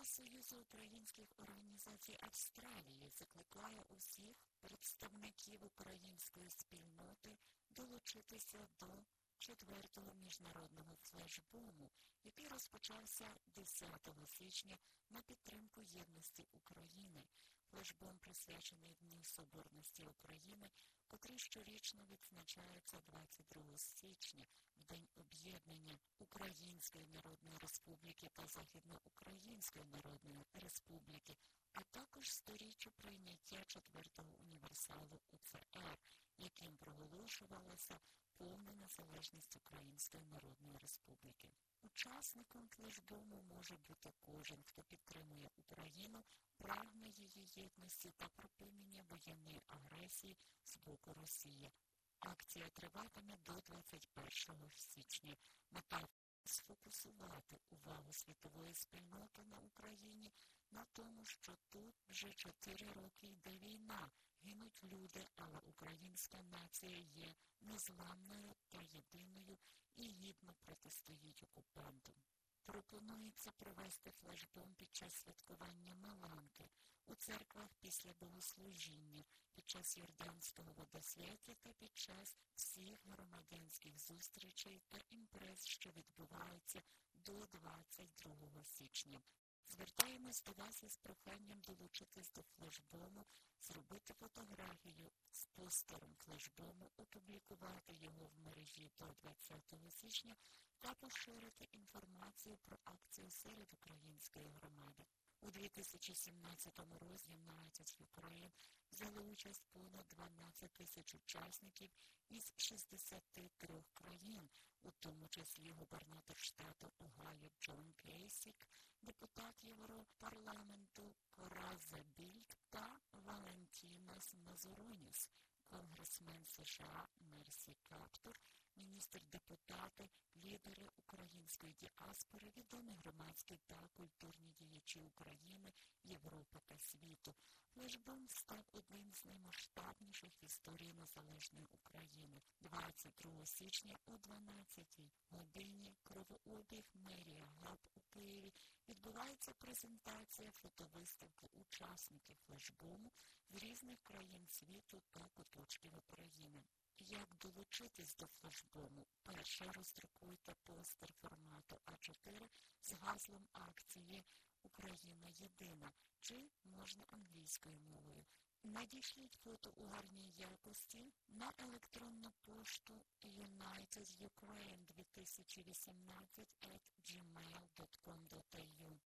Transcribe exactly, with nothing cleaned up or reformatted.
Союзу українських організацій Австралії закликає усіх представників української спільноти долучитися до четвертого міжнародного флешмобу, який розпочався десятого січня на підтримку єдності України. Флешмоб присвячений Дню Соборності України, котрий щорічно відзначається двадцять другого січня, в День об'єднання Української Народної Республіки та Західноукраїнської Народної Республіки, а також сторіччю прийняття четвертого універсалу УЦР, яким проголошувалася повна незалежність Української Народної Республіки. Учасником флешмобу може бути кожен, хто підтримує Україну, прагне її єдності та припинення воєнної агресії з боку Росії. Акція триватиме до двадцять першого січня. Мета – сфокусувати увагу світової спільноти на Україні на тому, що тут вже чотири роки йде війна, гинуть люди, але українська нація є незламною та єдиною і гідно протистоїть окупанту. Пропонується провести флешмоб під час святкування Меланки, у церквах після богослужіння, під час Йорданського водосвяття та під час всіх громадянських зустрічей та імпрез, що відбуваються до двадцять другого січня. Звертаємось до вас із проханням долучитись до флешмобу, зробити фотографію з постером флешмобу, опублікувати його в мережі до двадцятого січня та поширити інформацію про акцію серед української громади. У дві тисячі сімнадцятому році United Ukraine взяли участь понад дванадцять тисяч учасників із шістдесяти трьох країн, у тому числі губернатор штату Огайо Джон Кейсік, депутат Європарламенту Кораза Більд та Валентінос Мазуроніс, конгресмен США Мерсі Каптур, міністр-депутати, лідери української діаспори, відомі громадські та культурні діячі України, Європи та світу. Флешмоб став одним з наймасштабніших в історії незалежної України. двадцять другого січня о дванадцятій годині кровообіг Мерія Габ у Києві відбувається презентація фотовиставки учасників флешмобу з різних країн світу та куточків України. Як долучитись до флешмобу? Перше, роздрукуйте постер формату а чотири з гаслом акції «Україна єдина» чи можна англійською мовою. Надішліть фото у гарній якості на електронну пошту юнайтед юкрейн дві тисячі вісімнадцять ет джі мейл точка ком точка ей ю.